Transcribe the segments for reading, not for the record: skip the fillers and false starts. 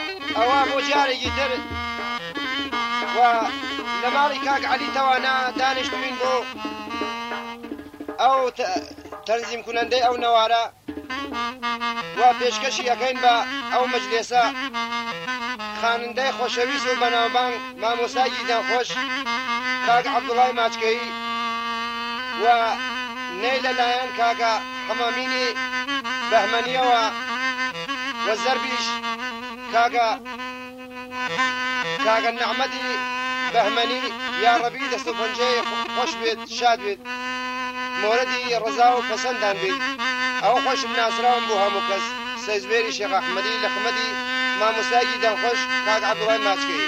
ئەوە بۆ جارێکی تر و لە ماڵی کاک عەلی تەوانا دانیشتوین بۆ ئەو تەنزیم کونەندەی ئەو نەوارە و پێشکەشی ئەەکەین بە ئەو مەجلێسە خوانندەی خۆشەویست و بەناوبانگ مامۆستایەکی دەمخۆش کاک عەبدوڵای ماچکەیی و نەی لەلایەن کاکە حەمامینی بەهمەنیەوە و زەربیش کاکە نەحمەدی بەهمەنی یا ڕەبی دەست و پەنجەی خۆش بێت شاد بێت مۆرەدی ڕزا و پەسەندان بێت ئەو خۆشم ناسراوم بۆ هەموو کەس سەیزبێری شێخ ئەحمەدی لە خمەتی مامۆستایەکی دەمخۆش کاک عەبدوڵای ماچکەیی.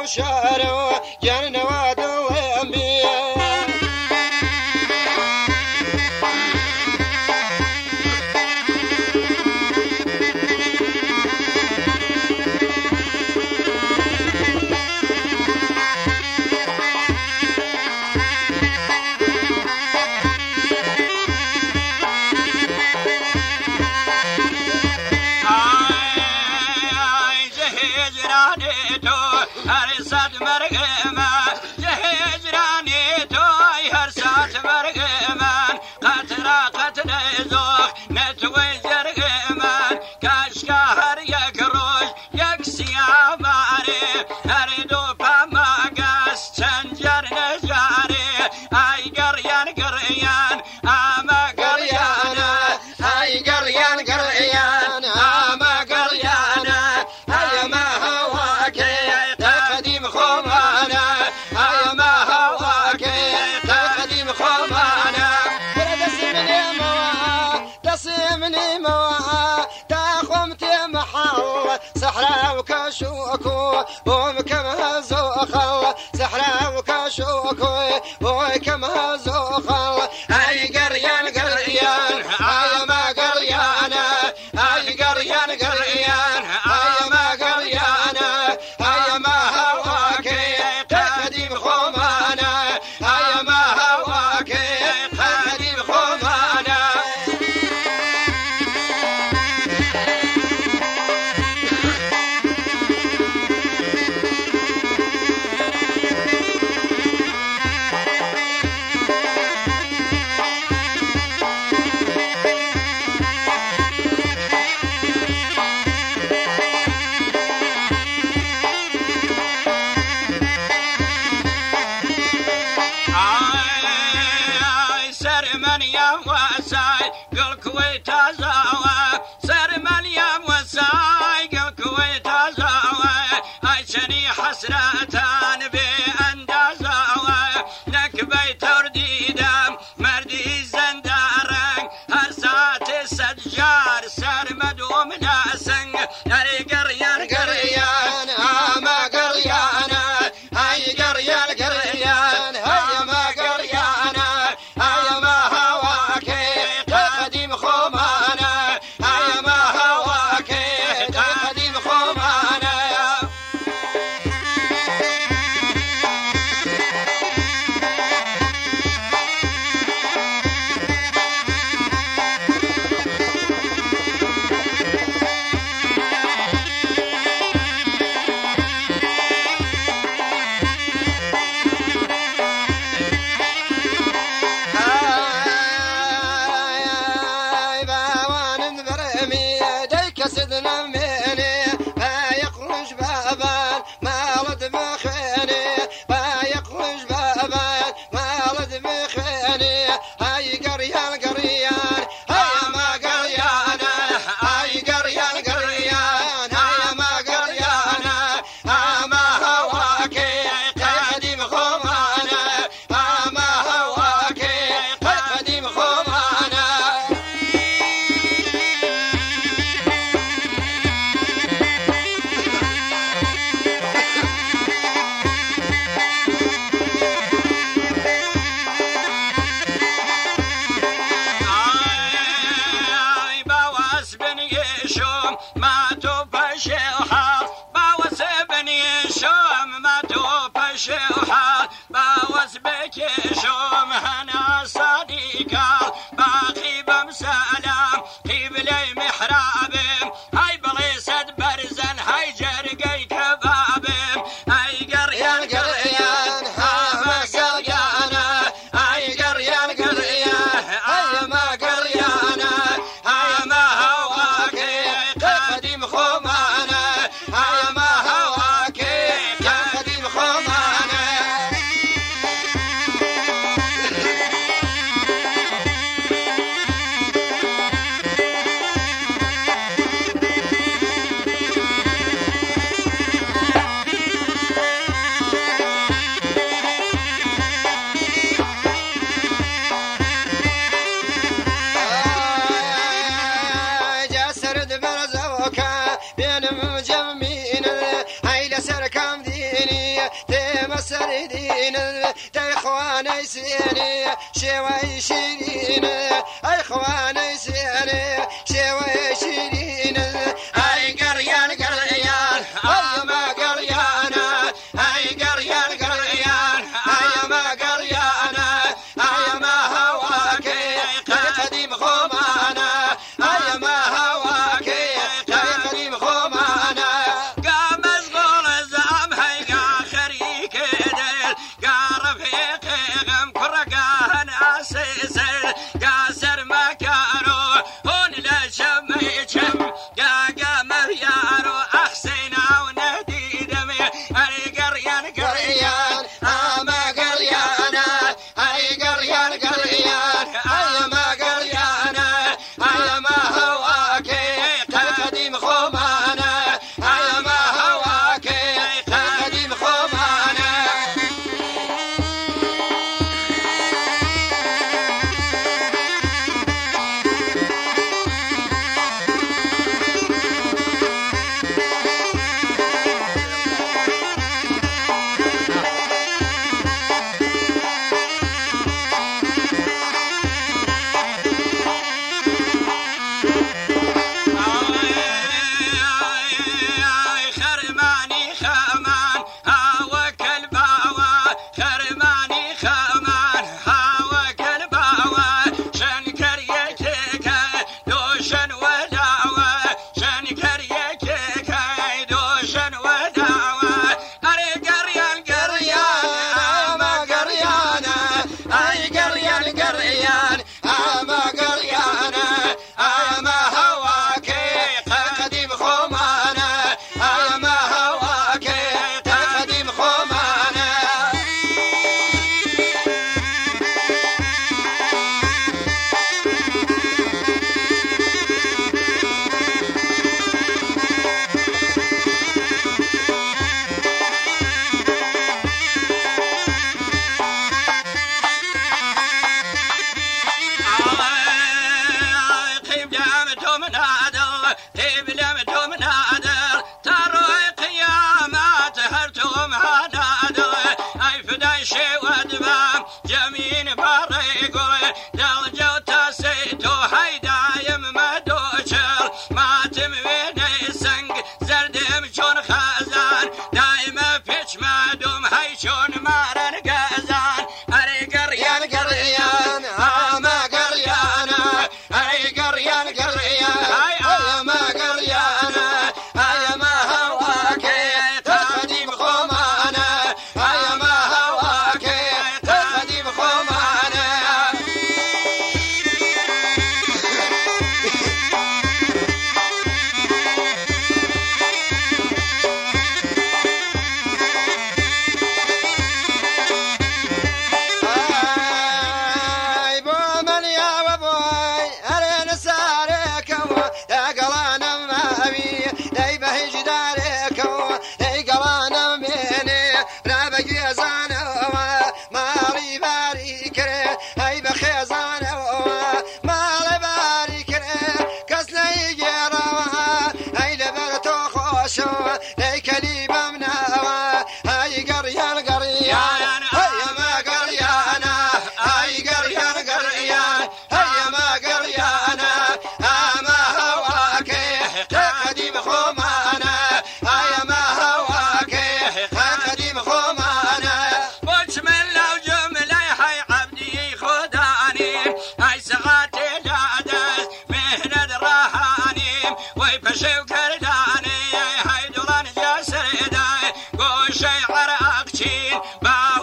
الشعر جان نواد الأنبياء شوكو ومكم هزوخل سحرا وكشوكو وكم هزوخل هاي قريان قريان هاي ما قريانا هاي قريان قريان هاي ما قريانا هاي ما هواكي قديم خمانا هاي ما هواكي قديم خمانا حسرتان بأندازاوة نكبي ترديدم مردي زندارن هر ساعت سجار سرمد ومناسن هري قريان قريان ما قريانا هاي قريان قريان هاي ما قريانا هاي ما هواكي قديم خمانا هاي ما هواكي قديم خمانا داي خواني سيني شوي شيرين اي خواني سيني شوي شيرين اي قريان قريان اي ما قريانا اي قريان قريان اي ما قريانا اي ما هواكي قديم خومانا اي ما هواكي قديم خومانا قام مزغول الزام هيقا خريك ديل قارب هيقي غم كرقاه ناسيسل قاسر مكانو هون لا شم يشم قاقا مريانو احسينا وندي دمي اي قريان قريان ما قريانا اي قريان قريان اي ما قريانا اي ما هواكي قديم خومانا اي ما هواكي قديم خومانا خرماني خمان هاوك الباوى خرماني خمان هاوك الباوى شنكر يكيك دوشن وداوى شنكر يكيك دوشن وداوى اري قريان قريان ما قريانا اي قريان قريان ما قريانا اي ما هواكي قديم خومانا اي ما هواكي قديم خومانا قيب دامتهم نادر قيب دامتهم نادر تروي قيامات هرتهم نادر اي فداي شي ودبام جمين بريقو دلجو تسيتو هيدايم مدوشر ماتم ويني سنق زردم شون خزان دايما بيش مادوم هاي شون مارن قزان اري قريان قريان ما قريانا اي قريان قريان اي ما قريانا اي ما هواكي قديم خومانا اي ما هواكي قديم خومانا اي بو من يا وبوي انا سارك يا قلانا ما ابي اي بهج دارك اي قلانا مني رابق يزانا ما لي بارك اي بخيزان ما لي بارك كسنا يجرا اي لبرتو خوش اي كليب مناوا اي قريان قريان اي ما قريانا اي قريان قريان اي ما قريانا ما هواكي قديم خومانا اي ما هواكي قديم خومانا وجمل لو جملة هاي عبدي خداني هاي سغاتي جادس مهند راهاني ويبشي وكرداني هاي دولان جاسر داي قوشي عراقشين